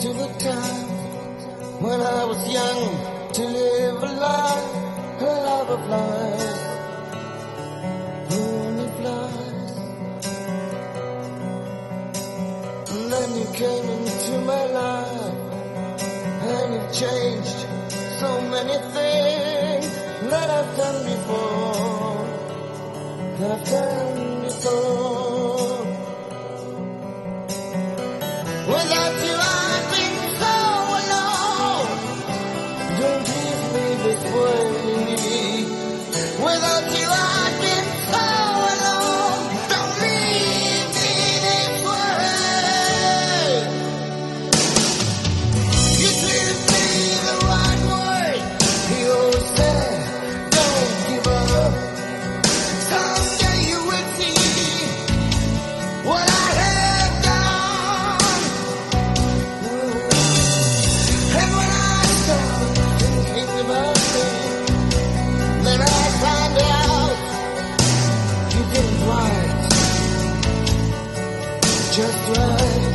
to the time when I was young to live a love of life. Only flies. And then you came into my life, and you changed so many things that I've done before. Without you I've been so alone. Don't leave me this way. Without you I've been so alone. Don't leave me this way. You did me the right way. You always said, don't give up. Someday you will see what I have done. And when I start thinking about things, then I find out you did it right, just right.